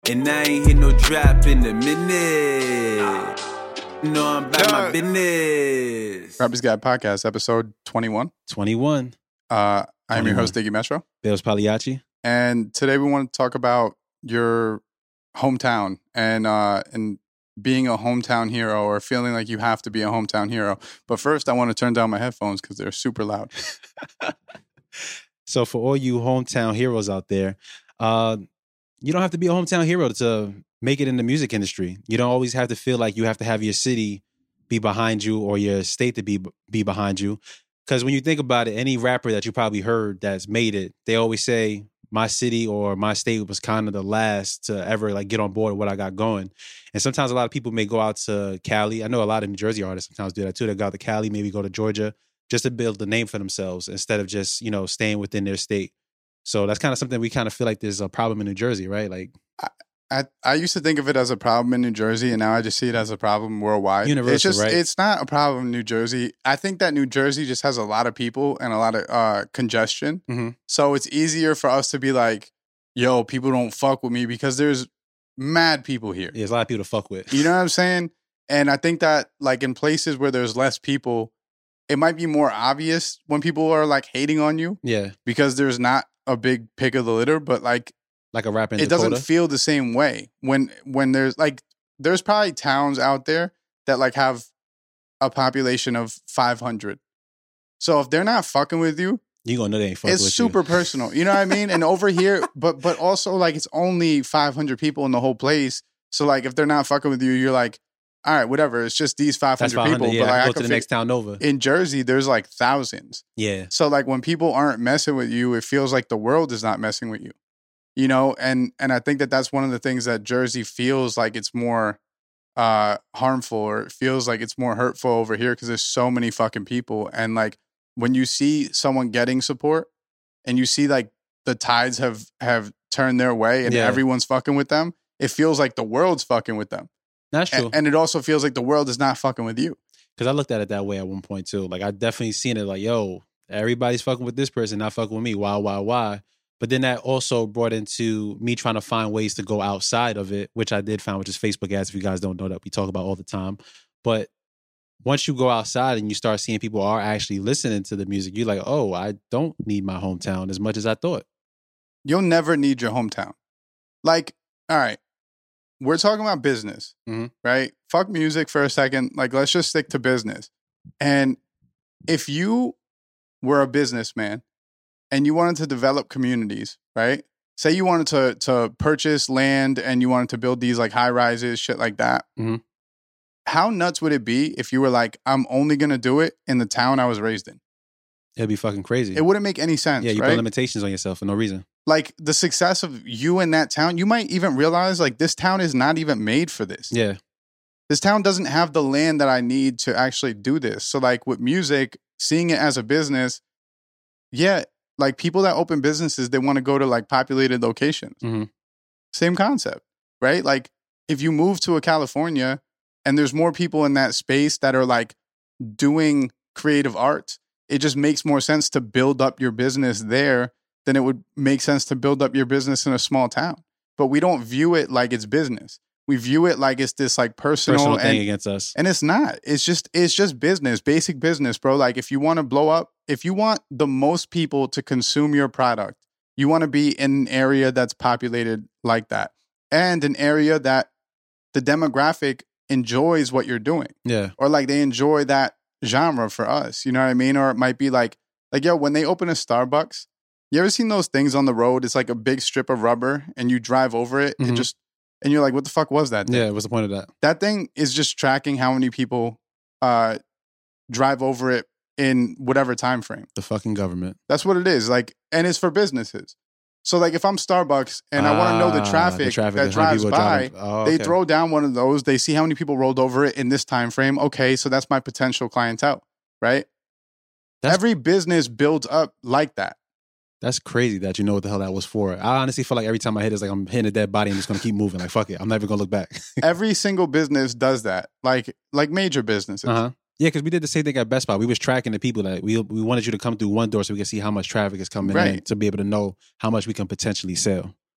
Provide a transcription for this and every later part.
And I ain't hit no drop in a minute. No, I'm about my business. Rappers Guide Podcast, episode 21. 21. I am your host, Diggy Metro. Bales Pagliacci. And today we want to talk about your hometown and being a hometown hero or feeling like you have to be a hometown hero. But first, I want to turn down my headphones because they're super loud. So for all you hometown heroes out there, you don't have to be a hometown hero to make it in the music industry. You don't always have to feel like you have to have your city be behind you or your state to be behind you. Because when you think about it, any rapper that you probably heard that's made it, they always say my city or my state was kind of the last to ever like get on board with what I got going. And sometimes a lot of people may go out to Cali. I know a lot of New Jersey artists sometimes do that too. They go out to Cali, maybe go to Georgia just to build the name for themselves instead of just, staying within their state. So that's kind of something we kind of feel like there's a problem in New Jersey, right? Like I used to think of it as a problem in New Jersey, and now I just see it as a problem worldwide. Universal, right? It's not a problem in New Jersey. I think that New Jersey just has a lot of people and a lot of congestion. Mm-hmm. So it's easier for us to be like, yo, people don't fuck with me because there's mad people here. Yeah, there's a lot of people to fuck with. You know what I'm saying? And I think that like in places where there's less people, it might be more obvious when people are like hating on you. Yeah. Because there's not a big pick of the litter, but like a rap in it Dakota. doesn't feel the same way when there's probably towns out there that like have a population of 500. So if they're not fucking with you, you gonna know they ain't fucking with you. It's super personal. You know what I mean? And over here, but also like it's only 500 people in the whole place. So like if they're not fucking with you, you're like, all right, whatever. It's just these 500 people. Yeah, but like, I go to the next town over. In Jersey, there's like thousands. Yeah. So like when people aren't messing with you, it feels like the world is not messing with you. And I think that that's one of the things that Jersey feels like it's more harmful, or it feels like it's more hurtful over here because there's so many fucking people. And like when you see someone getting support and you see like the tides have turned their way and everyone's fucking with them, it feels like the world's fucking with them. That's true. And it also feels like the world is not fucking with you. Because I looked at it that way at one point too. Like I definitely seen it like, yo, everybody's fucking with this person, not fucking with me. Why? But then that also brought into me trying to find ways to go outside of it, which I did find, which is Facebook ads. If you guys don't know that, we talk about all the time. But once you go outside and you start seeing people are actually listening to the music, you're like, oh, I don't need my hometown as much as I thought. You'll never need your hometown. Like, all right, we're talking about business, right? Fuck music for a second. Like, let's just stick to business. And if you were a businessman and you wanted to develop communities, right? Say you wanted to purchase land and you wanted to build these like high rises, shit like that. Mm-hmm. How nuts would it be if you were like, I'm only going to do it in the town I was raised in? It'd be fucking crazy. It wouldn't make any sense, Yeah, you right? put limitations on yourself for no reason. Like the success of you in that town, you might even realize like this town is not even made for this. Yeah. This town doesn't have the land that I need to actually do this. So like with music, seeing it as a business, yeah, like people that open businesses, they want to go to like populated locations. Mm-hmm. Same concept, right? Like if you move to a California and there's more people in that space that are like doing creative art, it just makes more sense to build up your business there than it would make sense to build up your business in a small town. But we don't view it like it's business. We view it like it's this like personal thing against us. And it's not. It's just business, basic business, bro. Like if you want to blow up, if you want the most people to consume your product, you want to be in an area that's populated like that. And an area that the demographic enjoys what you're doing. Yeah. Or like they enjoy that genre for us. You know what I mean? Or it might be like, yo, when they open a Starbucks, you ever seen those things on the road? It's like a big strip of rubber and you drive over it and you're like, what the fuck was that thing? Yeah, what's the point of that? That thing is just tracking how many people drive over it in whatever time frame. The fucking government. That's what it is. Like, and it's for businesses. So like if I'm Starbucks and I want to know the traffic that drives by, they throw down one of those. They see how many people rolled over it in this time frame. Okay, so that's my potential clientele, right? Every business builds up like that. That's crazy that you know what the hell that was for. I honestly feel like every time I hit, it's like I'm hitting a dead body and just going to keep moving. Like, fuck it. I'm never going to look back. Every single business does that. Like major businesses. Uh-huh. Yeah, because we did the same thing at Best Buy. We was tracking the people that we wanted you to come through one door so we could see how much traffic is coming in to be able to know how much we can potentially sell.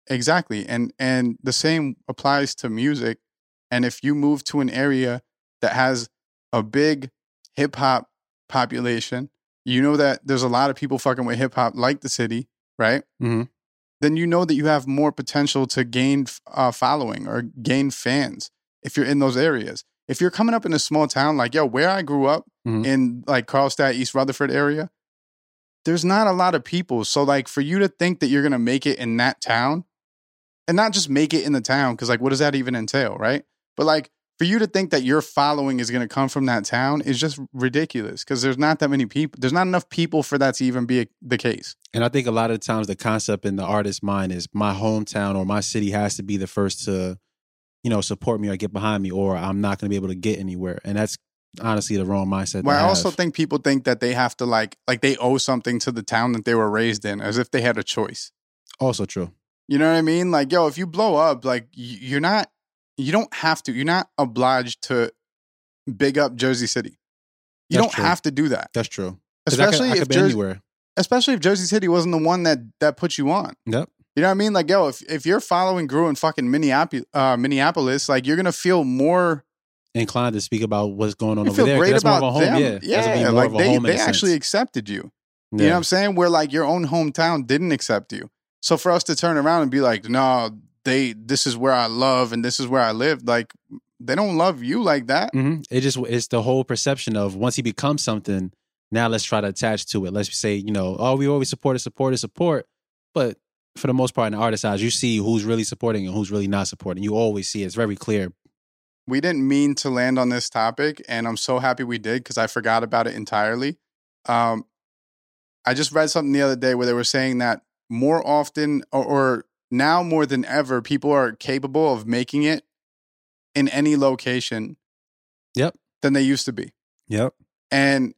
Exactly. And the same applies to music. And if you move to an area that has a big hip hop population, you know that there's a lot of people fucking with hip hop like the city, right? Mhm. Then you know that you have more potential to gain following or gain fans if you're in those areas. If you're coming up in a small town, like, yo, where I grew up Mhm. in like Carlstadt, East Rutherford area, there's not a lot of people. So like for you to think that you're going to make it in that town and not just make it in the town, because like, what does that even entail, right? But like for you to think that your following is going to come from that town is just ridiculous because there's not that many people. There's not enough people for that to even be the case. And I think a lot of the times the concept in the artist's mind is my hometown or my city has to be the first to, support me or get behind me, or I'm not going to be able to get anywhere. And that's honestly the wrong mindset. Well, I also think people think that they have to like they owe something to the town that they were raised in, as if they had a choice. Also true. You know what I mean? Like, yo, if you blow up, like you don't have to. You're not obliged to big up Jersey City. You That's don't true. have to do that. That's true. 'Cause Especially I if could be Jersey, anywhere. especially if Jersey City wasn't the one that put you on. Yep. You know what I mean? Like, yo, if your following grew in fucking Minneapolis, like you're gonna feel more Inclined to speak about what's going on you over feel there. 'Cause great that's more of about a home. them. Yeah. That's gonna be more like of a home in they a actually sense. accepted you. Yeah. You know what I'm saying? Where like your own hometown didn't accept you. So for us to turn around and be like, no, this is where I love and this is where I live, like they don't love you like that. Mhm. It's the whole perception of once he becomes something, now let's try to attach to it. Let's say, oh, we always support. But for the most part in the artist eyes, you see who's really supporting and who's really not supporting. You always see it. It's very clear. We didn't mean to land on this topic, and I'm so happy we did because I forgot about it entirely. I just read something the other day where they were saying that more often or now more than ever, people are capable of making it in any location Yep. than they used to be. Yep. And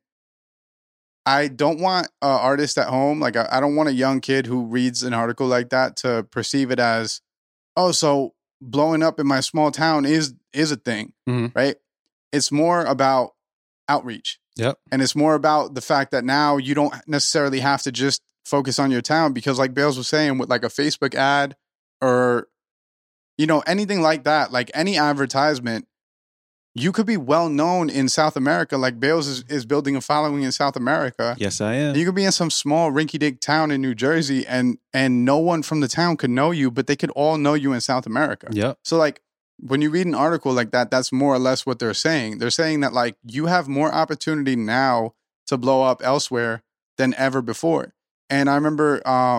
I don't want an artist at home, like I don't want a young kid who reads an article like that to perceive it as, oh, so blowing up in my small town is a thing, Mhm. right? It's more about outreach. Yep. And it's more about the fact that now you don't necessarily have to just focus on your town because like Bales was saying with like a Facebook ad or, anything like that, like any advertisement, you could be well known in South America. Like Bales is building a following in South America. Yes, I am. You could be in some small rinky-dink town in New Jersey and no one from the town could know you, but they could all know you in South America. Yep. So like when you read an article like that, that's more or less what they're saying. They're saying that like you have more opportunity now to blow up elsewhere than ever before. And I remember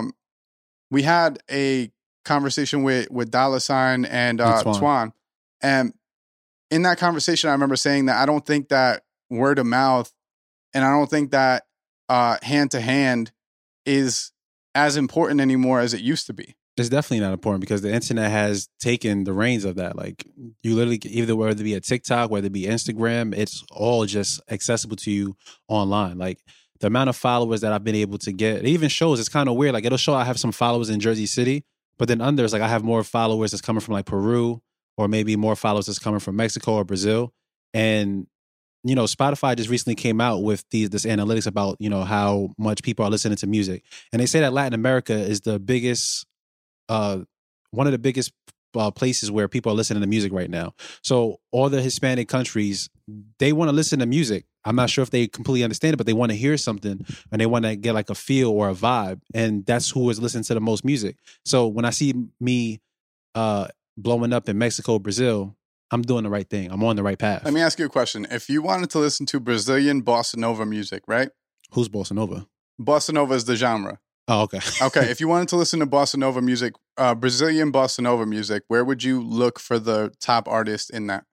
we had a conversation with Dollar Sign and Twan. And in that conversation, I remember saying that I don't think that word of mouth and I don't think that hand to hand is as important anymore as it used to be. It's definitely not important because the internet has taken the reins of that. Like you literally, either whether it be a TikTok, whether it be Instagram, it's all just accessible to you online. Like the amount of followers that I've been able to get, it even shows, it's kind of weird. Like it'll show I have some followers in Jersey City, but then under it's like I have more followers that's coming from like Peru or maybe more followers that's coming from Mexico or Brazil. And, Spotify just recently came out with this analytics about, how much people are listening to music. And they say that Latin America is the biggest, one of the biggest places where people are listening to music right now. So all the Hispanic countries, they want to listen to music. I'm not sure if they completely understand it, but they want to hear something and they want to get like a feel or a vibe. And that's who is listening to the most music. So when I see me blowing up in Mexico, Brazil, I'm doing the right thing. I'm on the right path. Let me ask you a question. If you wanted to listen to Brazilian bossa nova music, right? Who's bossa nova? Bossa nova is the genre. Oh, okay. Okay, if you wanted to listen to bossa nova music, Brazilian bossa nova music, where would you look for the top artist in that?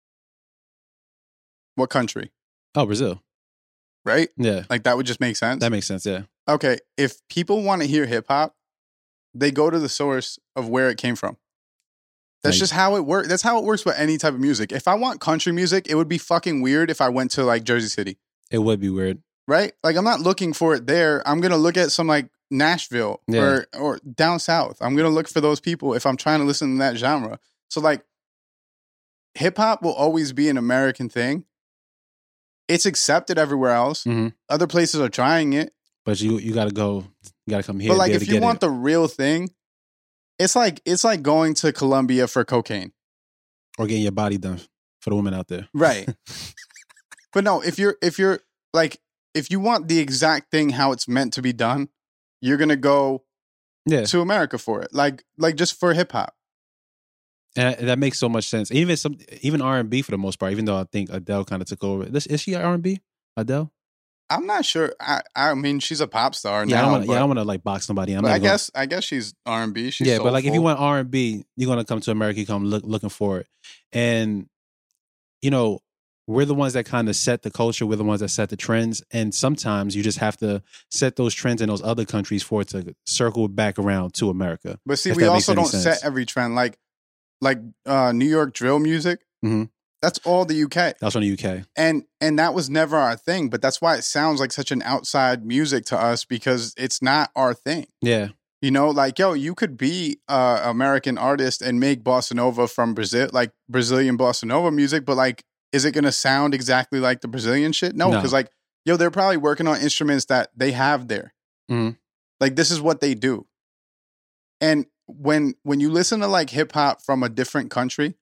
What country? Oh, Brazil. Right? Yeah. Like that would just make sense? That makes sense, yeah. Okay, if people want to hear hip hop, they go to the source of where it came from. That's just how it works. That's how it works with any type of music. If I want country music, it would be fucking weird if I went to like Jersey City. It would be weird. Right? Like I'm not looking for it there. I'm going to look at some like Nashville or down south. I'm going to look for those people if I'm trying to listen to that genre. So like hip hop will always be an American thing. It's accepted everywhere else. Mm-hmm. Other places are trying it. But you got to go, you got to come here. But like if you want the real thing, It's like going to Colombia for cocaine. Or getting your body done for the women out there. Right. But no, if you're like, if you want the exact thing how it's meant to be done, you're gonna go to America for it. Like just for hip hop. And that makes so much sense. Even R&B for the most part, even though I think Adele kind of took over. Is she R&B? Adele? I'm not sure. I mean, she's a pop star Yeah, now. I don't want to like box somebody. I guess she's R&B. She's soulful. But like if you want R&B, you're gonna come to America. You come looking for it, and you know we're the ones that kind of set the culture. We're the ones that set the trends, and sometimes you just have to set those trends in those other countries for it to circle back around to America. But see, we also don't set every trend. Like New York drill music. Mm-hmm. That's all the UK. That's from the UK. And that was never our thing, but that's why it sounds like such an outside music to us because it's not our thing. Yeah. You know, like, yo, you could be an American artist and make bossa nova from Brazil, like Brazilian bossa nova music, but like, is it going to sound exactly like the Brazilian shit? No, because like, yo, they're probably working on instruments that they have there. Mm-hmm. Like, this is what they do. And when you listen to like hip hop from a different country,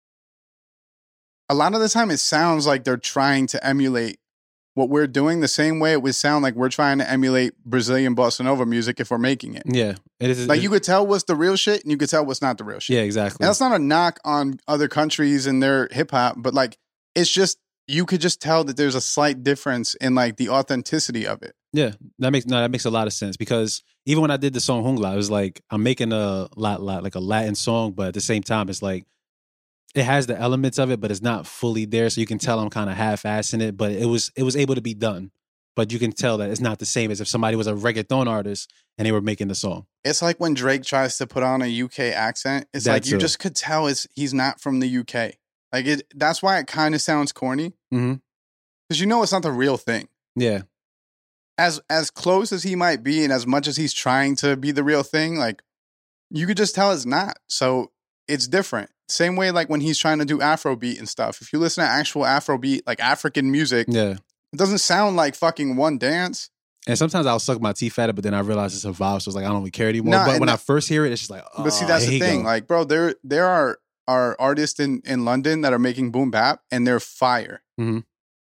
a lot of the time it sounds like they're trying to emulate what we're doing the same way it would sound like we're trying to emulate Brazilian bossa nova music if we're making it. Yeah. You could tell what's the real shit and you could tell what's not the real shit. Yeah, exactly. And that's not a knock on other countries and their hip hop, but like, it's just, you could just tell that there's a slight difference in like the authenticity of it. Yeah, that makes a lot of sense because even when I did the song Jungla, it was like I'm making a Latin song, but at the same time, it's like it has the elements of it, but it's not fully there. So you can tell I'm kind of half-assing it, but it was able to be done. But you can tell that it's not the same as if somebody was a reggaeton artist and they were making the song. It's like when Drake tries to put on a UK accent. It's like you just could tell he's not from the UK. Like that's why it kind of sounds corny. Mm-hmm. Because you know it's not the real thing. Yeah. As close as he might be and as much as he's trying to be the real thing, like you could just tell it's not. So it's different. Same way like when he's trying to do Afrobeat and stuff. If you listen to actual Afrobeat, like African music, it doesn't sound like fucking One Dance. And sometimes I'll suck my teeth at it, but then I realize it's a vibe, so it's like I don't really care anymore. But when I first hear it, it's just like, oh, but see, that's the thing. Like, bro, there are artists in London that are making boom bap and they're fire. Mm-hmm.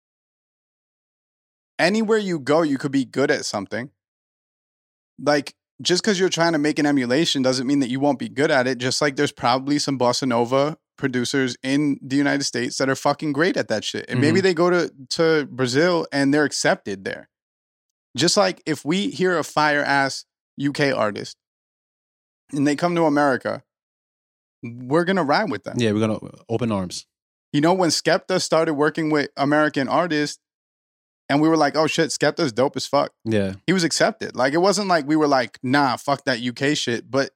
Anywhere you go, you could be good at something. Like, just because you're trying to make an emulation doesn't mean that you won't be good at it. Just like there's probably some bossa nova producers in the United States that are fucking great at that shit. And maybe they go to Brazil and they're accepted there. Just like if we hear a fire-ass UK artist and they come to America, we're going to ride with them. Yeah, we're going to open arms. You know, when Skepta started working with American artists, and we were like, oh shit, Skepta's dope as fuck. Yeah. He was accepted. Like, it wasn't like we were like, nah, fuck that UK shit. But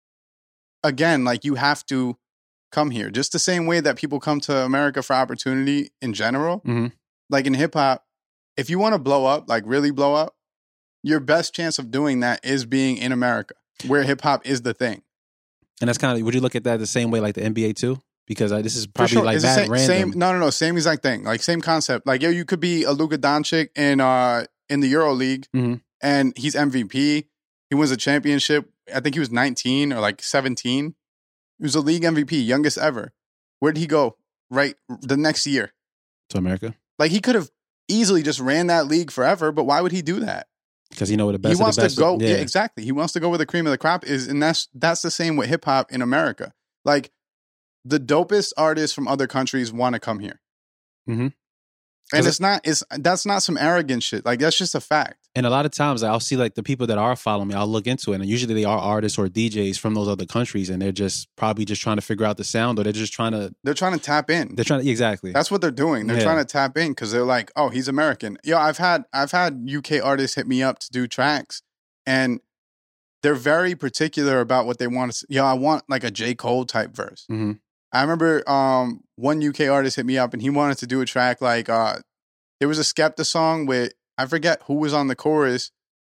again, like, you have to come here. Just the same way that people come to America for opportunity in general. Mm-hmm. Like in hip hop, if you want to blow up, like really blow up, your best chance of doing that is being in America, where hip hop is the thing. And that's kind of, would you look at that the same way like the NBA too? Because this is probably like that random. No, same exact thing. Like same concept. Like, yo, you could be a Luka Doncic in the Euro League, and he's MVP. He wins a championship. I think he was 19 or like 17. He was a league MVP, youngest ever. Where'd he go? Right, the next year to America. Like, he could have easily just ran that league forever, but why would he do that? Because he know what the best. He wants to go. Yeah, exactly. He wants to go where the cream of the crop is, and that's the same with hip hop in America. Like, the dopest artists from other countries want to come here. Mm-hmm. And that's not some arrogant shit. Like, that's just a fact. And a lot of times I'll see like the people that are following me, I'll look into it. And usually they are artists or DJs from those other countries. And they're just probably just trying to figure out the sound, or they're just trying to tap in. They're trying to, exactly. That's what they're doing. They're trying to tap in because they're like, oh, he's American. Yo, I've had UK artists hit me up to do tracks, and they're very particular about what they want to. Yo, I want like a J. Cole type verse. Mm-hmm. I remember one UK artist hit me up and he wanted to do a track like there was a Skepta song with, I forget who was on the chorus,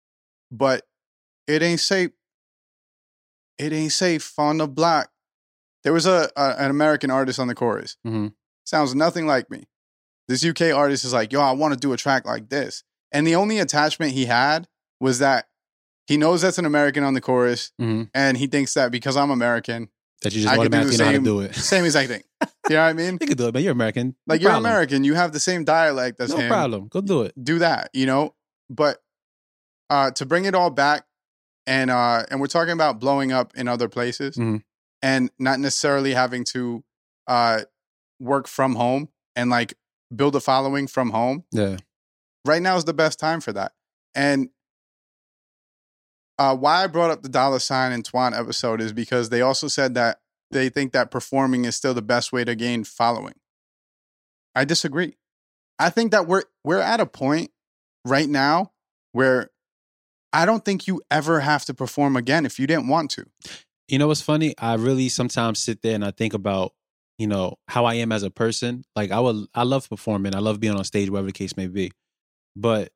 but it ain't safe on the block. There was an American artist on the chorus. Mm-hmm. Sounds nothing like me. This UK artist is like, yo, I want to do a track like this. And the only attachment he had was that He knows that's an American on the chorus, Mm-hmm. and he thinks that because I'm American, That you just I could do automatically the know how to same- do it. same exact thing. You know what I mean? You can do it, man. You're American. Like, No you're problem. American. You have the same dialect as No him. problem. Go do it. Do that, you know? But to bring it all back, and we're talking about blowing up in other places Mhm. and not necessarily having to work from home and like build a following from home. Yeah. Right now is the best time for that. And why I brought up the $sign and Twan episode is because they also said that they think that performing is still the best way to gain following. I disagree. I think that we're at a point right now where I don't think you ever have to perform again if you didn't want to. You know what's funny? I really sometimes sit there and I think about, you know, how I am as a person. Like I love performing. I love being on stage, whatever the case may be. But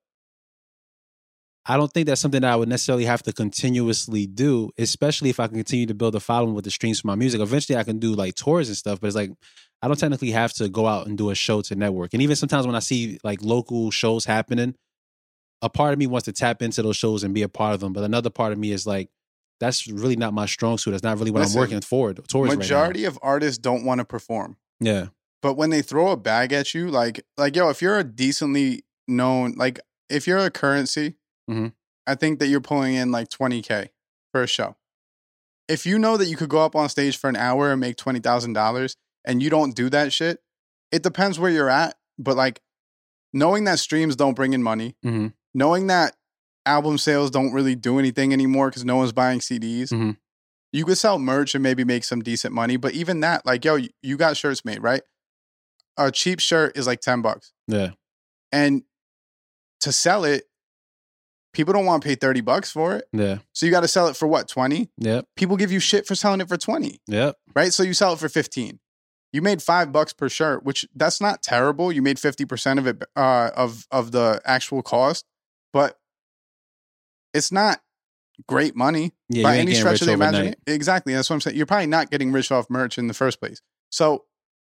I don't think that's something that I would necessarily have to continuously do, especially if I can continue to build a following with the streams for my music. Eventually I can do like tours and stuff, but it's like I don't technically have to go out and do a show to network. And even sometimes when I see like local shows happening, a part of me wants to tap into those shows and be a part of them. But another part of me is like, that's really not my strong suit. That's not really what Listen, I'm working towards right Majority of artists don't want to perform. now. Yeah. But when they throw a bag at you, like yo, if you're a decently known, like if you're a Currency, Mhm. I think that you're pulling in like $20K for a show. If you know that you could go up on stage for an hour and make $20,000 and you don't do that shit, it depends where you're at. But like knowing that streams don't bring in money, Mhm. knowing that album sales don't really do anything anymore because no one's buying CDs. Mhm. You could sell merch and maybe make some decent money. But even that, like, yo, you got shirts made, right? A cheap shirt is like $10. Yeah. And to sell it, people don't want to pay $30 for it. Yeah. So you got to sell it for what, 20? Yep. People give you shit for selling it for 20, Yep. right? So you sell it for 15. You made $5 per shirt, which that's not terrible. You made 50% of it of the actual cost, but it's not great money Yeah. by you ain't any getting stretch rich of the overnight. imagination. Exactly. That's what I'm saying. You're probably not getting rich off merch in the first place. So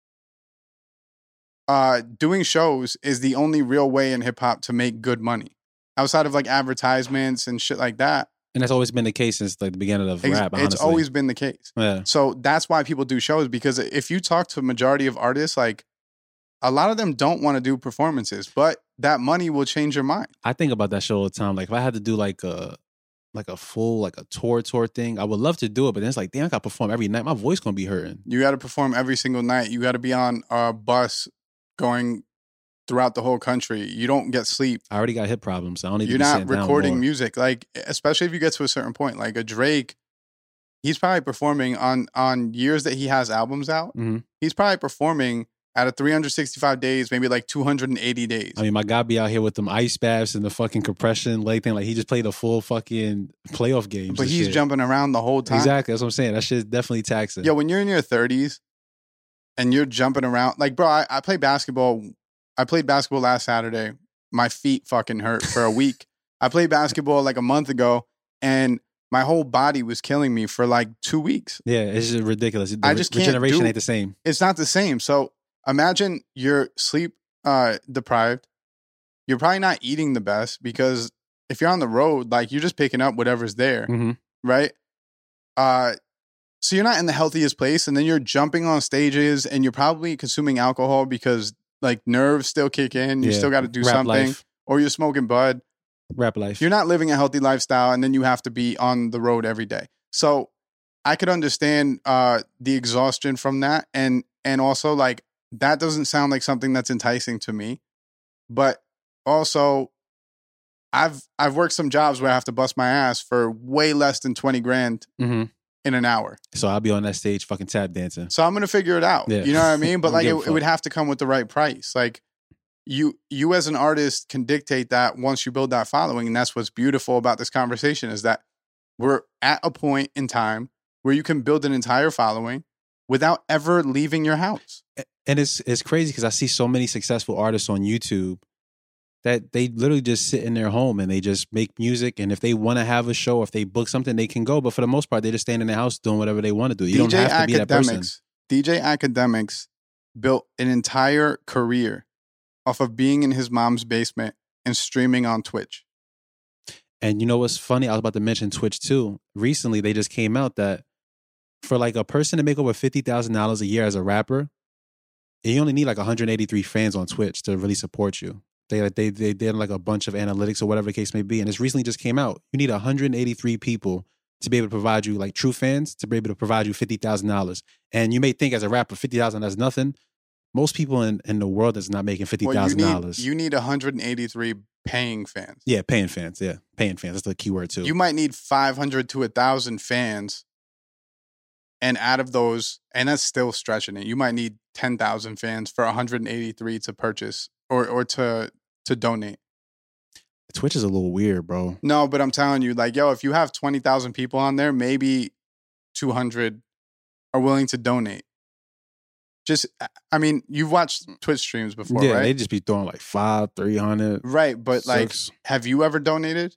doing shows is the only real way in hip hop to make good money outside of like advertisements and shit like that. And that's always been the case since like the beginning of rap. It's Honestly. always been the case. Yeah. So that's why people do shows, because if you talk to a majority of artists, like a lot of them don't want to do performances, but that money will change your mind. I think about that show all the time. Like if I had to do like a full like a tour thing, I would love to do it. But then it's like, damn, I got to perform every night. My voice gonna be hurting. You got to perform every single night. You got to be on a bus going throughout the whole country. You don't get sleep. I already got hip problems. I don't need You're to be not sitting down recording more. music, like especially if you get to a certain point. Like a Drake, he's probably performing on years that he has albums out. Mhm. He's probably performing out of 365 days, maybe like 280 days. I mean, my guy be out here with them ice baths and the fucking compression leg thing. Like he just played a full fucking playoff game. But he's jumping around the whole time. Exactly. That's what I'm saying. That shit's definitely taxing. Yo, when you're in your 30s and you're jumping around, like, bro, I play basketball. I played basketball last Saturday. My feet fucking hurt for a week. I played basketball like a month ago, and my whole body was killing me for like 2 weeks. Yeah, it's just ridiculous. The I just can't regeneration do- ain't the same. It's not the same. So imagine you're sleep deprived. You're probably not eating the best because if you're on the road, like you're just picking up whatever's there, Mm-hmm. right? So you're not in the healthiest place, and then you're jumping on stages, and you're probably consuming alcohol because like nerves still kick in. You still got to do Rap something, life. or you're smoking bud. Rap life. You're not living a healthy lifestyle, and then you have to be on the road every day. So I could understand the exhaustion from that, and also like that doesn't sound like something that's enticing to me. But also, I've worked some jobs where I have to bust my ass for way less than 20 grand Mm-hmm. in an hour. So I'll be on that stage fucking tap dancing. So I'm gonna figure it out. Yeah. You know what I mean? But Don't like give a it would fuck. have to come with the right price. Like you as an artist can dictate that once you build that following. And that's what's beautiful about this conversation is that we're at a point in time where you can build an entire following without ever leaving your house. And it's crazy because I see so many successful artists on YouTube that they literally just sit in their home and they just make music. And if they want to have a show, if they book something, they can go. But for the most part, they just stand in their house doing whatever they want to do. You don't have to be that person. DJ Academics built an entire career off of being in his mom's basement and streaming on Twitch. And you know what's funny? I was about to mention Twitch too. Recently, they just came out that for like a person to make over $50,000 a year as a rapper, you only need like 183 fans on Twitch to really support you. They did like a bunch of analytics or whatever the case may be, and this recently just came out. You need 183 people to be able to provide you, like true fans, to be able to provide you $50,000. And you may think as a rapper, $50,000 that's nothing. Most people in the world is not making $50,000. You need 183 paying fans. Yeah, paying fans. Yeah, paying fans. That's the key word too. You might need 500 to 1,000 fans. And out of those, and that's still stretching it, you might need 10,000 fans for 183 to purchase or to donate. Twitch is a little weird, bro. No, but I'm telling you, like, yo, if you have 20,000 people on there, maybe 200 are willing to donate. Just, I mean, you've watched Twitch streams before, Yeah, right? they just be throwing like 500, 300. Right, but like, 6. have you ever donated?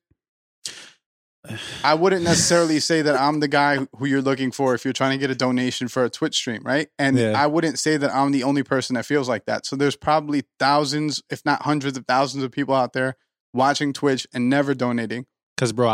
I wouldn't necessarily say that I'm the guy who you're looking for if you're trying to get a donation for a Twitch stream, right? And Yeah. I wouldn't say that I'm the only person that feels like that. So there's probably thousands, if not hundreds of thousands of people out there watching Twitch and never donating. Because, bro,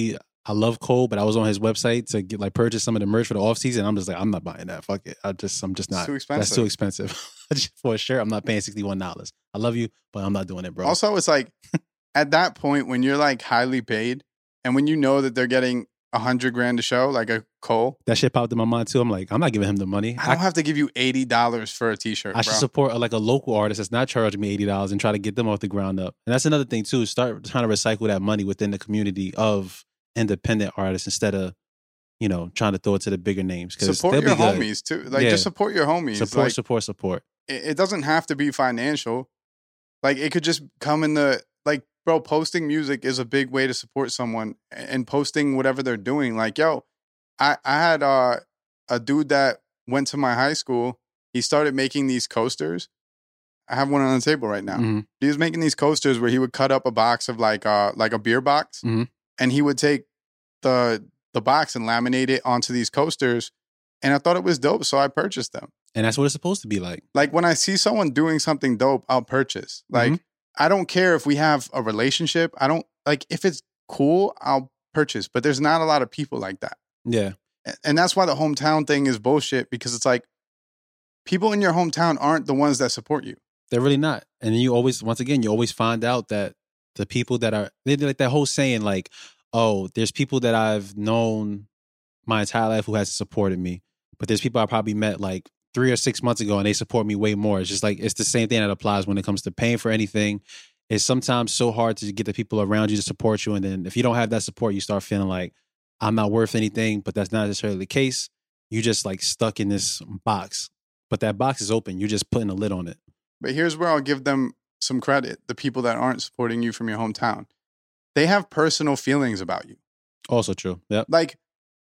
I love Cole, but I was on his website to get like purchase some of the merch for the off season. I'm just like, I'm not buying that. Fuck it. I'm just not. Too expensive. That's too expensive. For a shirt, I'm not paying $61. I love you, but I'm not doing it, bro. Also, it's like at that point when you're like highly paid and when you know that they're getting $100,000 a show, like a Cole, that shit popped in my mind too. I'm like, I'm not giving him the money. I don't have to give you $80 for a t-shirt. I should support like a local artist that's not charging me $80 and try to get them off the ground up. And that's another thing too. Start trying to recycle that money within the community of independent artists instead of, trying to throw it to the bigger names. Support your homies too. Like, just support your homies. Support. It doesn't have to be financial. Like, it could just come in the, like, bro, posting music is a big way to support someone and posting whatever they're doing. Like, yo, I had a dude that went to my high school. He started making these coasters. I have one on the table right now. Mm-hmm. He was making these coasters where he would cut up a box of like a beer box, mm-hmm. and he would take the box and laminate it onto these coasters. And I thought it was dope, so I purchased them. And that's what it's supposed to be like. Like, when I see someone doing something dope, I'll purchase. Like, I don't care if we have a relationship. I don't, like, if it's cool, I'll purchase. But there's not a lot of people like that. Yeah. And that's why the hometown thing is bullshit, because it's like, people in your hometown aren't the ones that support you. They're really not. And you always find out that the people that are, they like that whole saying like, oh, there's people that I've known my entire life who hasn't supported me. But there's people I probably met like 3 or 6 months ago and they support me way more. It's just like, it's the same thing that applies when it comes to paying for anything. It's sometimes so hard to get the people around you to support you. And then if you don't have that support, you start feeling like I'm not worth anything, but that's not necessarily the case. You just like stuck in this box, but that box is open. You're just putting a lid on it. But here's where I'll give them some credit. The people that aren't supporting you from your hometown, they have personal feelings about you. Also true. Yep. Like,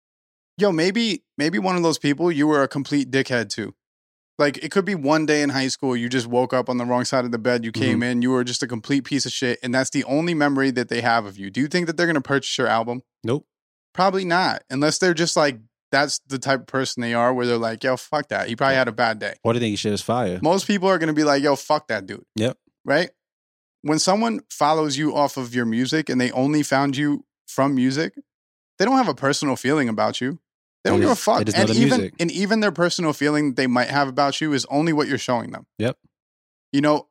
yo, maybe one of those people you were a complete dickhead to. Like, it could be one day in high school, you just woke up on the wrong side of the bed, you came in, you were just a complete piece of shit, and that's the only memory that they have of you. Do you think that they're going to purchase your album? Nope. Probably not. Unless they're just like, that's the type of person they are, where they're like, yo, fuck that. He probably had a bad day. Or they think shit is fire. Most people are going to be like, yo, fuck that dude. Yep. Right? When someone follows you off of your music and they only found you from music, they don't have a personal feeling about you. They don't give a fuck. And even their personal feeling they might have about you is only what you're showing them. Yep. You know,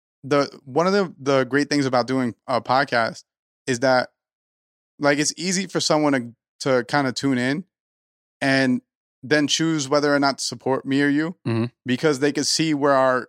one of the great things about doing a podcast is that, like, it's easy for someone to kind of tune in and then choose whether or not to support me or you, because they could see where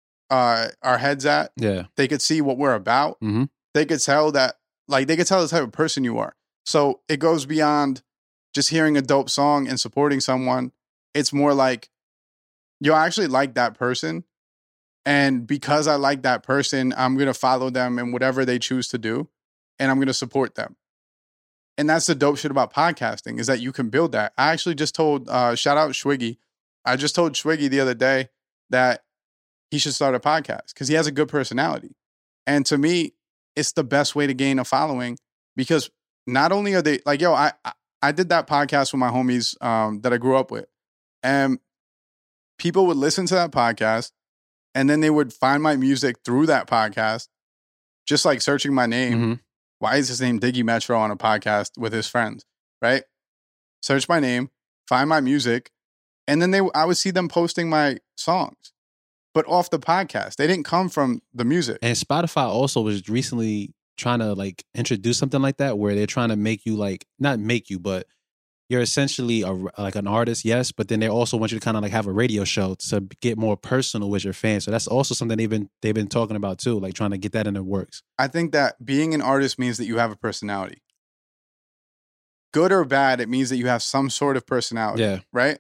our heads at. Yeah. They could see what we're about. They could tell that, like, they could tell the type of person you are. So it goes beyond just hearing a dope song and supporting someone. It's more like, yo, I actually like that person. And because I like that person, I'm going to follow them in whatever they choose to do. And I'm going to support them. And that's the dope shit about podcasting, is that you can build that. I actually just told, shout out Schwiggy. I just told Schwiggy the other day that he should start a podcast because he has a good personality. And to me, it's the best way to gain a following, because not only are they like, yo, I did that podcast with my homies that I grew up with, and people would listen to that podcast and then they would find my music through that podcast, just like searching my name. why is his name Diggy Metro on a podcast with his friends, right? Search my name, find my music, and then I would see them posting my songs, but off the podcast. They didn't come from the music. And Spotify also was recently trying to like introduce something like that, where they're trying to make you like, not make you, but you're essentially like an artist, yes, but then they also want you to kind of like have a radio show to get more personal with your fans. So that's also something they've been talking about too, like trying to get that in the works. I think that being an artist means that you have a personality. Good or bad, it means that you have some sort of personality, Yeah. right?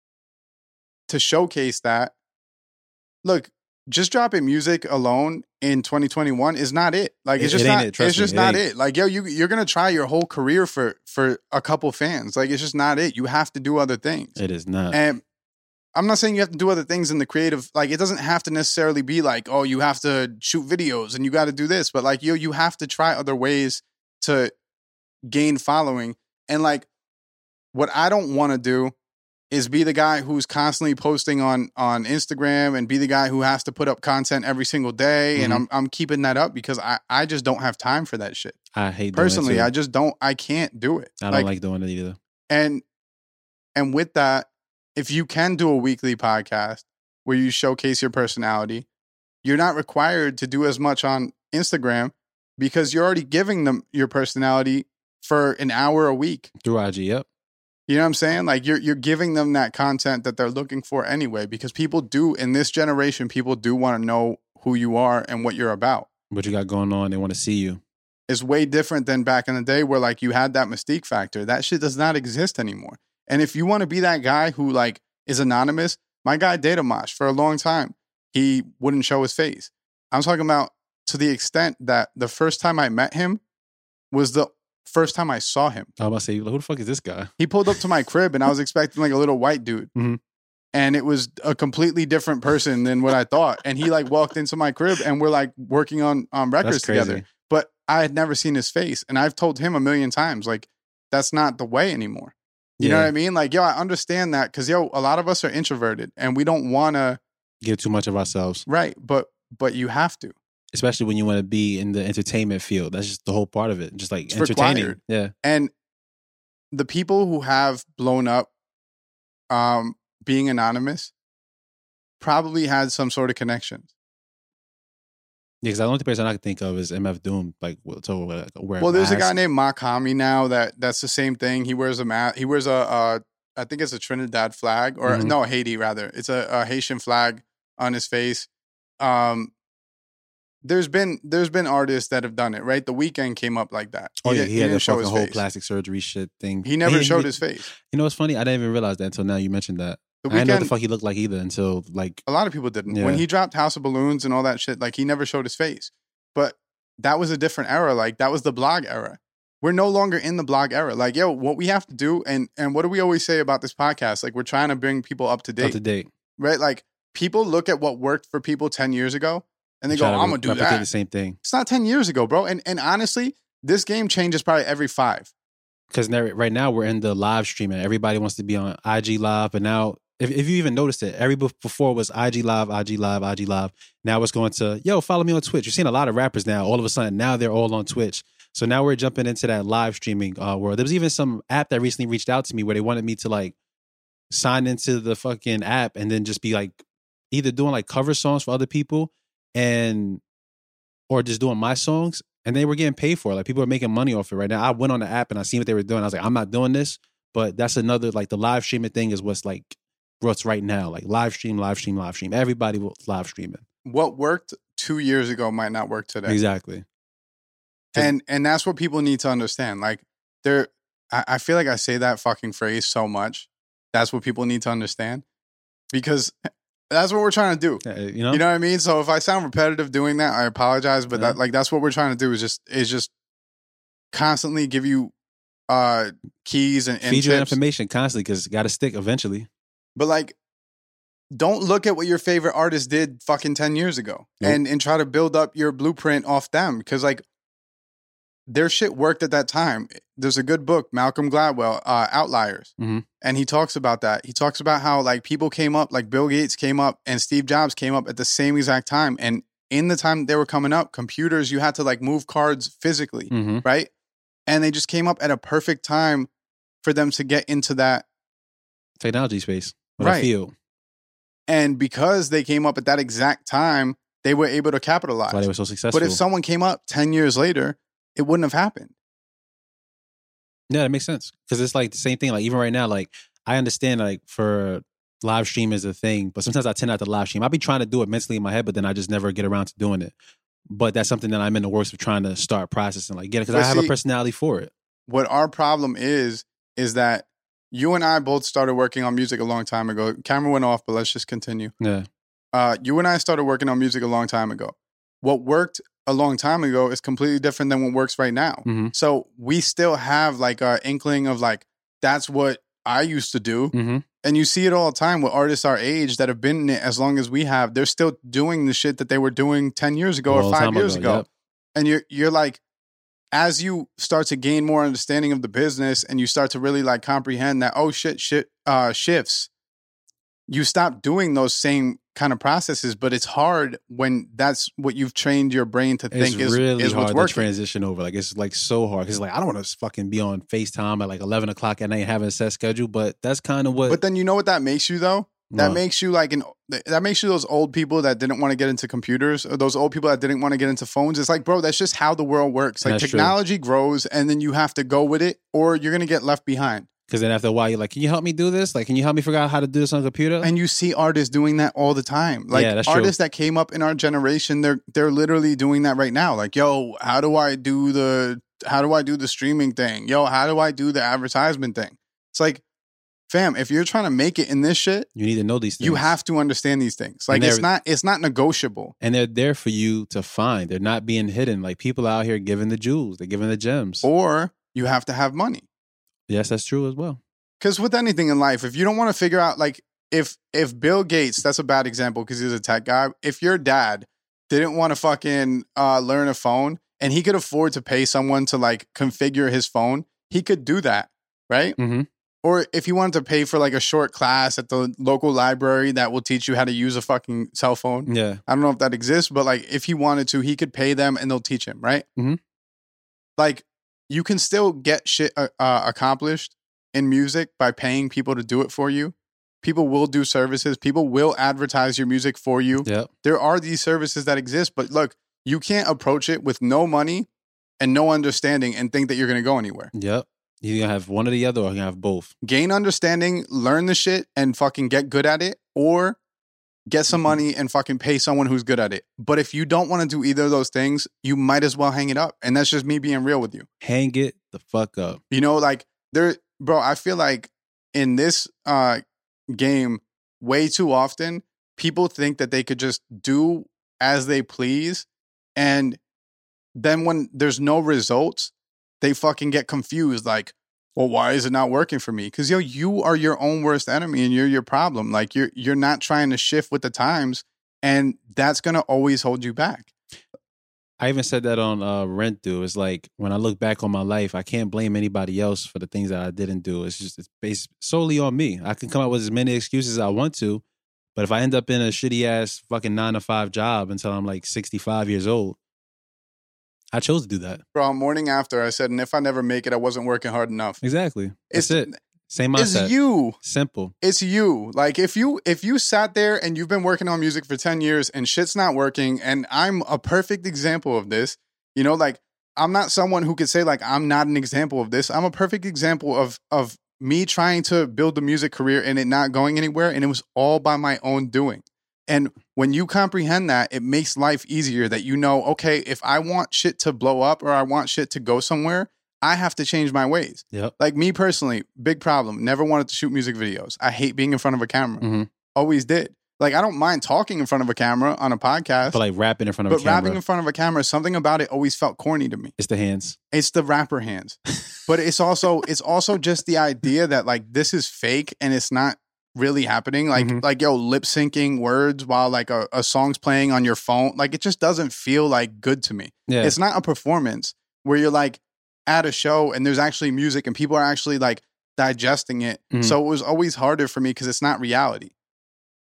To showcase that, look, just dropping music alone in 2021 is not it. Like it's just not. It's just not it. Like yo, you're gonna try your whole career for a couple fans. Like it's just not it. You have to do other things. It is not. And I'm not saying you have to do other things in the creative. Like it doesn't have to necessarily be like, oh, you have to shoot videos and you got to do this. But like you have to try other ways to gain following. And like what I don't want to do is be the guy who's constantly posting on Instagram and be the guy who has to put up content every single day. Mm-hmm. And I'm keeping that up because I just don't have time for that shit. I hate personally. doing it too. I can't do it. I don't like doing it either. And with that, if you can do a weekly podcast where you showcase your personality, you're not required to do as much on Instagram because you're already giving them your personality for an hour a week. Through IG, yep. You know what I'm saying? Like you're giving them that content that they're looking for anyway, because people do, in this generation, people do want to know who you are and what you're about. What you got going on, they want to see you. It's way different than back in the day where like you had that mystique factor. That shit does not exist anymore. And if you want to be that guy who like is anonymous, my guy Datamash, for a long time, he wouldn't show his face. I'm talking about to the extent that the first time I met him was the first time I saw him. I was about to say, who the fuck is this guy? He pulled up to my crib and I was expecting like a little white dude. Mm-hmm. And it was a completely different person than what I thought. And he like walked into my crib and we're like working on records together. But I had never seen his face. And I've told him a million times, like, that's not the way anymore. You know what I mean? Like, yo, I understand that because, yo, a lot of us are introverted and we don't want to give too much of ourselves. Right. But you have to. Especially when you want to be in the entertainment field. That's just the whole part of it. Just like it's entertaining. Required. Yeah. And the people who have blown up being anonymous probably had some sort of connections. Yeah, because the only person I can think of is MF Doom. Like, so well, there's a guy named Makami now that's the same thing. He wears a mask. He wears I think it's a Trinidad flag, or no, Haiti rather. It's a Haitian flag on his face. There's been artists that have done it, right? The Weeknd came up like that. He had the fucking whole plastic surgery shit thing. He never showed his face. You know what's funny? I didn't even realize that until now you mentioned that. I didn't know what the fuck he looked like either until like... A lot of people didn't. Yeah. When he dropped House of Balloons and all that shit, like he never showed his face. But that was a different era. Like that was the blog era. We're no longer in the blog era. Like, yo, what we have to do, and what do we always say about this podcast? Like we're trying to bring people up to date. Up to date. Right? Like people look at what worked for people 10 years ago and they go, I'm going to do that. The same thing. It's not 10 years ago, bro. And honestly, this game changes probably every 5. Because right now we're in the live streaming. Everybody wants to be on IG Live, but now... If you even noticed it, before was IG Live. Now it's going to, yo, follow me on Twitch. You're seeing a lot of rappers now. All of a sudden, now they're all on Twitch. So now we're jumping into that live streaming world. There was even some app that recently reached out to me where they wanted me to like sign into the fucking app and then just be like either doing like cover songs for other people or just doing my songs. And they were getting paid for it. Like people are making money off it right now. I went on the app and I seen what they were doing. I was like, I'm not doing this. But that's another, like the live streaming thing is what's right now, like live stream. Everybody will live streaming. What worked 2 years ago might not work today. Exactly. And that's what people need to understand. Like I feel like I say that fucking phrase so much. That's what people need to understand because that's what we're trying to do. You know what I mean? So if I sound repetitive doing that, I apologize. But that's what we're trying to do is just constantly give you keys and feed tips. You information constantly because it got to stick eventually. But like, don't look at what your favorite artist did fucking 10 years ago and try to build up your blueprint off them. Because like their shit worked at that time. There's a good book, Malcolm Gladwell, Outliers. Mm-hmm. And he talks about that. He talks about how like people came up, like Bill Gates came up and Steve Jobs came up at the same exact time. And in the time they were coming up, computers, you had to like move cards physically, Mhm. right? And they just came up at a perfect time for them to get into that. Technology space. What Right. I feel. And because they came up at that exact time, they were able to capitalize. That's why they were so successful. But if someone came up 10 years later, it wouldn't have happened. Yeah, that makes sense. Because it's like the same thing. Like even right now, like I understand like for live stream is a thing, but sometimes I tend not to live stream. I'll be trying to do it mentally in my head, but then I just never get around to doing it. But that's something that I'm in the works of trying to start processing. Like, because But I have a see- personality for it. What our problem is that you and I both started working on music a long time ago. Camera went off, but let's just continue. Yeah. You and I started working on music a long time ago. What worked a long time ago is completely different than what works right now. Mhm. So we still have like an inkling of like, that's what I used to do. Mm-hmm. And you see it all the time with artists our age that have been in it as long as we have. They're still doing the shit that they were doing 10 years ago or 5 years ago. Yep. And you're like, as you start to gain more understanding of the business and you start to really like comprehend that, oh shit shifts, you stop doing those same kind of processes. But it's hard when that's what you've trained your brain to think It's really is what's hard to working. transition over. Like it's like so hard because like I don't want to fucking be on FaceTime at like 11 o'clock at night having a set schedule, but that's kind of what. But then you know what that makes you though? That What? makes you like that makes you those old people that didn't want to get into computers or those old people that didn't want to get into phones. It's like, bro, that's just how the world works. Like That's true. technology grows and then you have to go with it or you're going to get left behind. Because then after a while, you're like, can you help me do this? Like, can you help me figure out how to do this on a computer? And you see artists doing that all the time. Like Yeah, that's true. artists that came up in our generation, they're literally doing that right now. Like, yo, how do I do the streaming thing? Yo, how do I do the advertisement thing? It's like, fam, if you're trying to make it in this shit, You need to know these things. you have to understand these things. Like And it's not negotiable. And they're there for you to find. They're not being hidden. Like people out here giving the jewels. They're giving the gems. Or you have to have money. Yes, that's true as well. Because with anything in life, if you don't want to figure out, like, if Bill Gates, that's a bad example because he's a tech guy. If your dad didn't want to fucking learn a phone and he could afford to pay someone to like configure his phone, he could do that, right? Mm-hmm. Or if he wanted to pay for like a short class at the local library that will teach you how to use a fucking cell phone. Yeah. I don't know if that exists, but like if he wanted to, he could pay them and they'll teach him, right? Mhm. Like you can still get shit accomplished in music by paying people to do it for you. People will do services. People will advertise your music for you. Yep. There are these services that exist, but look, you can't approach it with no money and no understanding and think that you're going to go anywhere. Yep. You're going to have one or the other or you're going to have both. Gain understanding, learn the shit and fucking get good at it, or get some money and fucking pay someone who's good at it. But if you don't want to do either of those things, you might as well hang it up. And that's just me being real with you. Hang it the fuck up. You know, like bro, I feel like in this game, way too often, people think that they could just do as they please. And then when there's no results, they fucking get confused. Like, well, why is it not working for me? Because, yo, you are your own worst enemy and you're your problem. Like, you're not trying to shift with the times. And that's going to always hold you back. I even said that on Rent Do. It's like when I look back on my life, I can't blame anybody else for the things that I didn't do. It's based solely on me. I can come up with as many excuses as I want to, but if I end up in a shitty ass fucking 9-to-5 job until I'm like 65 years old, I chose to do that. Bro, morning after, I said, and if I never make it, I wasn't working hard enough. Exactly. That's It's it. Same mindset. It's you. Simple. It's you. Like if you sat there and you've been working on music for 10 years and shit's not working, and I'm a perfect example of this, you know, like I'm not someone who could say like I'm not an example of this. I'm a perfect example of me trying to build a music career and it not going anywhere, and it was all by my own doing. And when you comprehend that, it makes life easier that you know, okay, if I want shit to blow up or I want shit to go somewhere, I have to change my ways. Yep. Like me personally, big problem. Never wanted to shoot music videos. I hate being in front of a camera. Mhm. Always did. Like I don't mind talking in front of a camera on a podcast. But like rapping in front of But a camera. rapping in front of a camera, something about it always felt corny to me. It's the hands. It's the rapper hands. But it's also just the idea that like this is fake and it's not really happening. Like Mhm. like yo, lip syncing words while like a song's playing on your phone. Like it just doesn't feel like good to me. Yeah. It's not a performance where you're like at a show and there's actually music and people are actually like digesting it. Mhm. So it was always harder for me because it's not reality.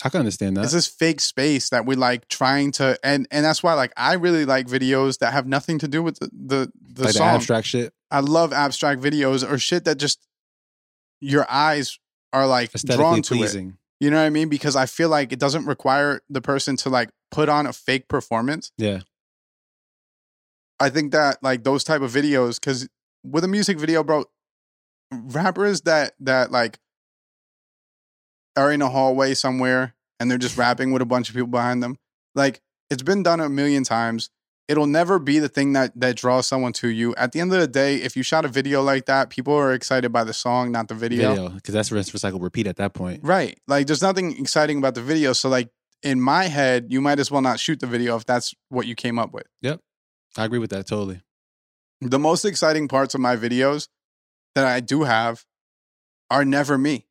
I can understand that. It's this fake space that we like trying to, and that's why like I really like videos that have nothing to do with the like song. the abstract shit. I love abstract videos or shit that just your eyes are like Aesthetically drawn to pleasing. it. You know what I mean? Because I feel like it doesn't require the person to like put on a fake performance. Yeah. I think that like those type of videos, because with a music video, bro, rappers that like are in a hallway somewhere and they're just rapping with a bunch of people behind them, like it's been done a million times. It'll never be the thing that draws someone to you. At the end of the day, if you shot a video like that, people are excited by the song, not the video. Because that's rinse, recycle, repeat at that point. Right. Like there's nothing exciting about the video. So like in my head, you might as well not shoot the video if that's what you came up with. Yep. I agree with that totally. The most exciting parts of my videos that I do have are never me.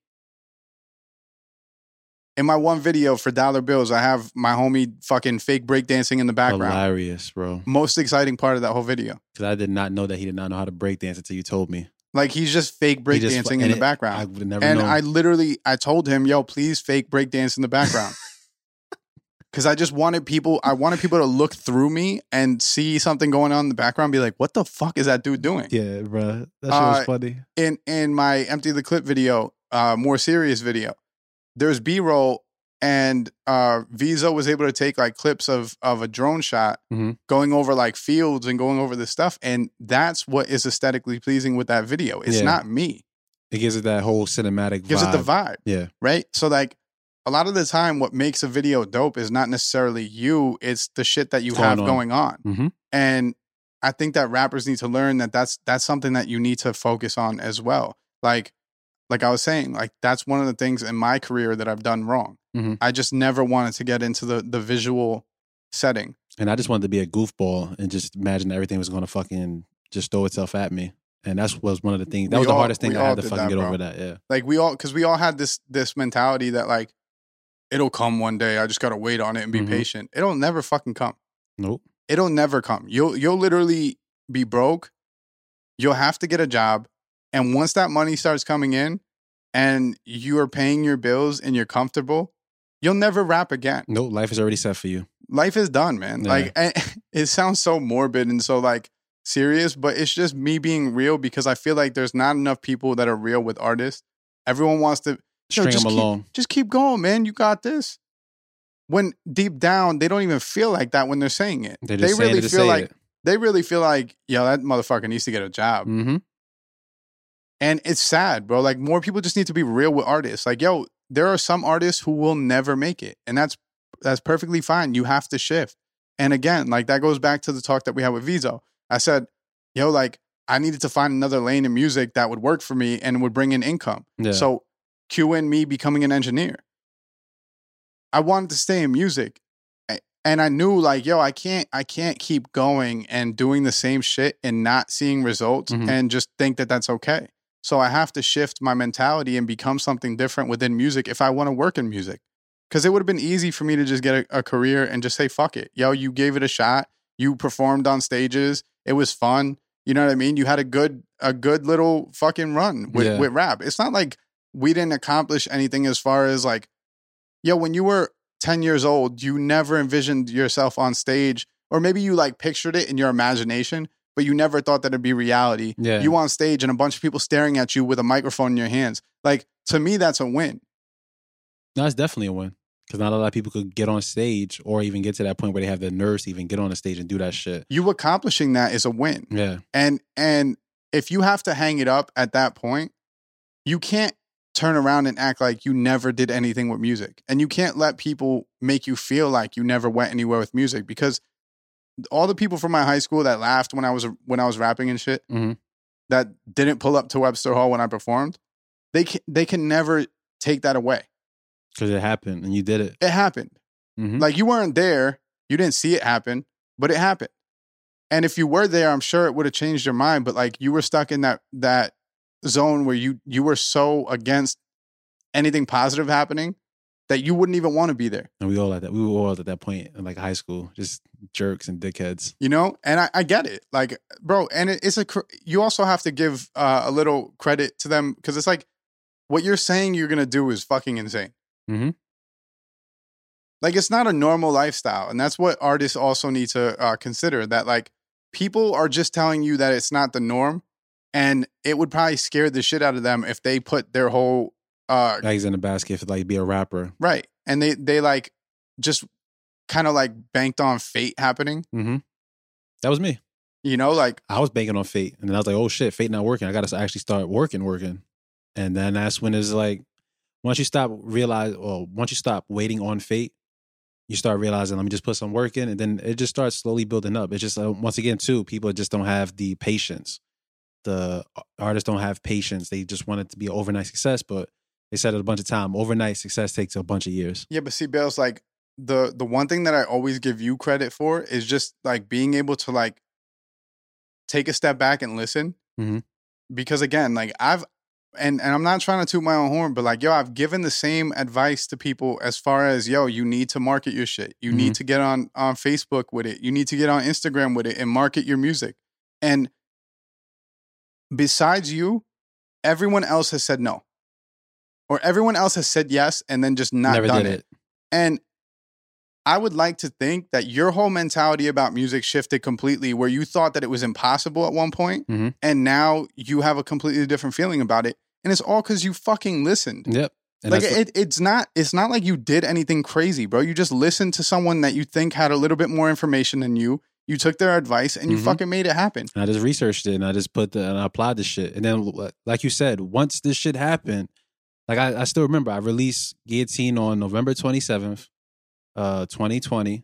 In my one video for Dollar Bills, I have my homie fucking fake breakdancing in the background. Hilarious, bro. Most exciting part of that whole video. Because I did not know that he did not know how to breakdance until you told me. Like he's just fake breakdancing in the background. I would never and known. I told him, yo, please fake breakdance in the background. Because I just wanted people to look through me and see something going on in the background and be like, what the fuck is that dude doing? Yeah, bro. That shit was funny. In my Empty the Clip video, more serious video, there's B-roll and Visa was able to take like clips of a drone shot going over like fields and going over this stuff. And that's what is aesthetically pleasing with that video. It's not me. It gives it that whole cinematic vibe. Gives it the vibe. Yeah. Right? So like a lot of the time what makes a video dope is not necessarily you, it's the shit that you have going on. Mm-hmm. And I think that rappers need to learn that that's something that you need to focus on as well. Like I was saying, like that's one of the things in my career that I've done wrong. Mm-hmm. I just never wanted to get into the visual setting. And I just wanted to be a goofball and just imagine that everything was going to fucking just throw itself at me. And that was one of the things. That was the hardest thing I had to fucking get over that. Yeah. Like because we all had this mentality that like, it'll come one day. I just got to wait on it and be patient. It'll never fucking come. Nope. It'll never come. You'll literally be broke. You'll have to get a job. And once that money starts coming in and you are paying your bills and you're comfortable, you'll never rap again. Nope. Life is already set for you. Life is done, man. Yeah. Like it sounds so morbid and so like serious, but it's just me being real because I feel like there's not enough people that are real with artists. Everyone wants to string them along. Just keep going, man. You got this. When deep down, they don't even feel like that when they're saying it. They really feel like, yo, that motherfucker needs to get a job. Mm-hmm. And it's sad, bro. Like more people just need to be real with artists. Like, yo, there are some artists who will never make it. And that's perfectly fine. You have to shift. And again, like that goes back to the talk that we had with Vizo. I said, yo, like I needed to find another lane in music that would work for me and would bring in income. Yeah. So cue in me becoming an engineer. I wanted to stay in music. And I knew like, yo, I can't keep going and doing the same shit and not seeing results and just think that that's okay. So I have to shift my mentality and become something different within music if I want to work in music. Because it would have been easy for me to just get a career and just say, fuck it. Yo, you gave it a shot. You performed on stages. It was fun. You know what I mean? You had a good little fucking run with rap. It's not like we didn't accomplish anything as far as like, yo, when you were 10 years old, you never envisioned yourself on stage, or maybe you like pictured it in your imagination, but you never thought that it'd be reality. Yeah. You on stage and a bunch of people staring at you with a microphone in your hands. Like, to me, that's a win. No, it's definitely a win. Because not a lot of people could get on stage or even get to that point where they have the nerves to even get on the stage and do that shit. You accomplishing that is a win. Yeah. And if you have to hang it up at that point, you can't turn around and act like you never did anything with music. And you can't let people make you feel like you never went anywhere with music, because all the people from my high school that laughed when I was rapping and shit, that didn't pull up to Webster Hall when I performed, they can never take that away. Because it happened and you did it. It happened. Like you weren't there, you didn't see it happen, but it happened. And if you were there, I'm sure it would have changed your mind. But like you were stuck in that zone where you were so against anything positive happening that you wouldn't even want to be there. And we all at that. We were all at that point in like high school, just jerks and dickheads. You know, and I get it, like, bro. And you also have to give a little credit to them, because it's like what you're saying you're gonna do is fucking insane. Like, it's not a normal lifestyle. And that's what artists also need to consider, that like people are just telling you that it's not the norm. And it would probably scare the shit out of them if they put their whole eggs in the basket for like be a rapper. Right. And they like just kind of like banked on fate happening. Mm-hmm. That was me. You know, like I was banking on fate. And then I was like, oh shit, fate not working. I got to actually start working. And then that's when it's like, once you stop waiting on fate, you start realizing, let me just put some work in. And then it just starts slowly building up. It's just, once again, too, people just don't have the patience. The artists don't have patience. They just want it to be an overnight success. But they said it a bunch of times. Overnight success takes a bunch of years. Yeah, but see, Bale's like, the one thing that I always give you credit for is just like being able to like take a step back and listen. Mm-hmm. Because again, like and I'm not trying to toot my own horn, but like, yo, I've given the same advice to people as far as, yo, you need to market your shit. You need to get on Facebook with it. You need to get on Instagram with it and market your music. And besides you, everyone else has said no. Or everyone else has said yes and then just not done it. And I would like to think that your whole mentality about music shifted completely, where you thought that it was impossible at one point, and now you have a completely different feeling about it. And it's all because you fucking listened. Yep. And like it's not like you did anything crazy, bro. You just listened to someone that you think had a little bit more information than you. You took their advice and you fucking made it happen. And I just researched it and I just and I applied this shit. And then, like you said, once this shit happened, like I still remember I released Guillotine on November 27th. 2020,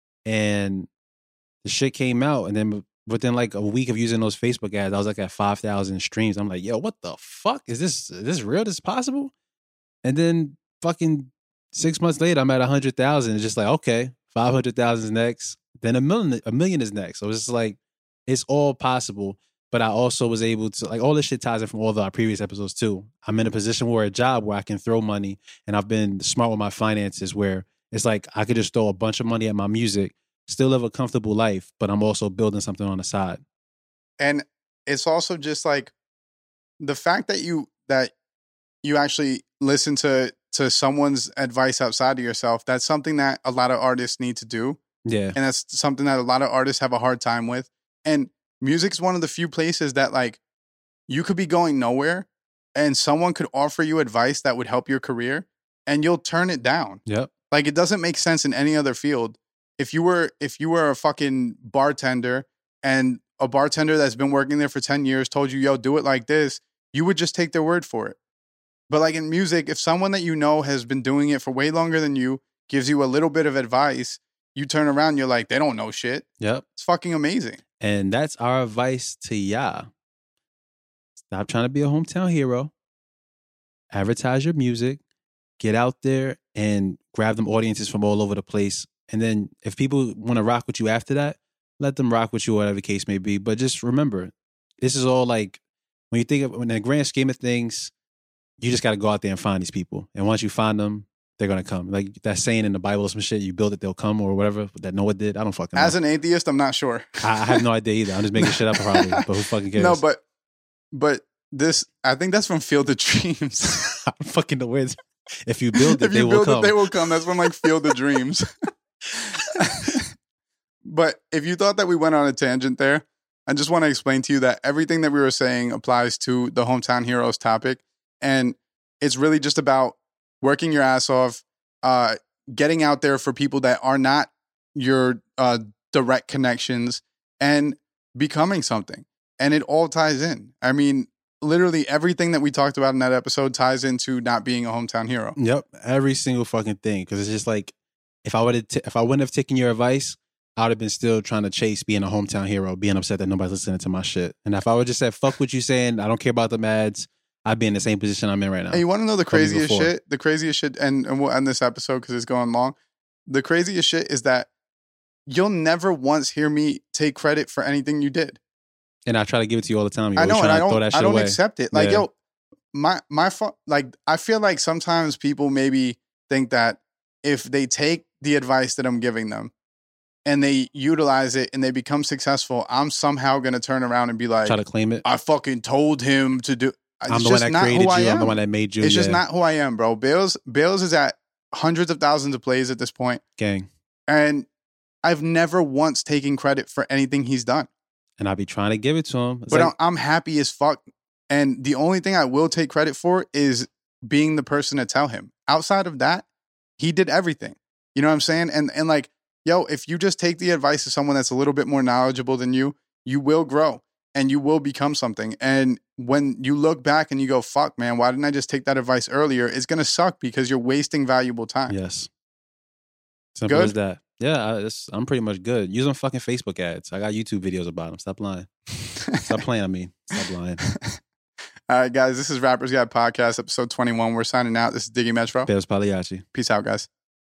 and the shit came out, and then within like a week of using those Facebook ads, I was like at 5,000 streams. I'm like, yo, what the fuck? Is this real? This is possible? And then fucking 6 months later, I'm at 100,000. It's just like, okay, 500,000 is next. Then a million is next. So it's just like, it's all possible. But I also was able to, like, all this shit ties in from all of our previous episodes too. I'm in a position where a job where I can throw money, and I've been smart with my finances where it's like I could just throw a bunch of money at my music, still live a comfortable life, but I'm also building something on the side. And it's also just like the fact that you actually listen to someone's advice outside of yourself. That's something that a lot of artists need to do. Yeah. And that's something that a lot of artists have a hard time with. And music's one of the few places that like you could be going nowhere and someone could offer you advice that would help your career and you'll turn it down. Yep. Like, it doesn't make sense in any other field. If you were a fucking bartender and a bartender that's been working there for 10 years told you, yo, do it like this, you would just take their word for it. But like in music, if someone that you know has been doing it for way longer than you gives you a little bit of advice, you turn around and you're like, they don't know shit. Yep. It's fucking amazing. And that's our advice to y'all. Stop trying to be a hometown hero. Advertise your music. Get out there and grab them audiences from all over the place. And then if people want to rock with you after that, let them rock with you, whatever the case may be. But just remember, this is all like, when you think of, in the grand scheme of things, you just got to go out there and find these people. And once you find them, they're going to come. Like that saying in the Bible or some shit, you build it, they'll come, or whatever that Noah did. I don't fucking know. As an atheist, I'm not sure. I have no idea either. I'm just making shit up probably. But who fucking cares? No, but this, I think that's from Field of Dreams. I don't fucking know where. If you build it, if you build it, they will come. That's from like Field of Dreams. But if you thought that we went on a tangent there, I just want to explain to you that everything that we were saying applies to the Hometown Heroes topic. And it's really just about working your ass off, getting out there for people that are not your direct connections and becoming something. And it all ties in. I mean, literally everything that we talked about in that episode ties into not being a hometown hero. Yep. Every single fucking thing. Because it's just like, if I wouldn't have taken your advice, I would have been still trying to chase being a hometown hero, being upset that nobody's listening to my shit. And if I would just said, fuck what you saying, I don't care about the ads, I'd be in the same position I'm in right now. And you want to know the craziest shit? The craziest shit, and we'll end this episode because it's going long. The craziest shit is that you'll never once hear me take credit for anything you did. And I try to give it to you all the time. I know, and I don't accept it. Like, yo, my fault. Like, I feel like sometimes people maybe think that if they take the advice that I'm giving them and they utilize it and they become successful, I'm somehow going to turn around and be like, try to claim it. I fucking told him to do. I'm the one that created you. I'm the one that made you. It's just not who I am, bro. Bales is at hundreds of thousands of plays at this point. Gang. And I've never once taken credit for anything he's done. And I be trying to give it to him. It's But like, I'm happy as fuck. And the only thing I will take credit for is being the person to tell him. Outside of that, he did everything. You know what I'm saying? And like, yo, if you just take the advice of someone that's a little bit more knowledgeable than you, you will grow and you will become something. And when you look back and you go, fuck, man, why didn't I just take that advice earlier? It's going to suck because you're wasting valuable time. yes. Simple Good? as that. Yeah, I'm pretty much good. Use them fucking Facebook ads. I got YouTube videos about them. Stop lying. Stop playing, I mean. Stop lying. All right, guys, this is Rappers Guide Podcast, episode 21. We're signing out. This is Diggy Metro. Bears Pagliacci. Peace out, guys.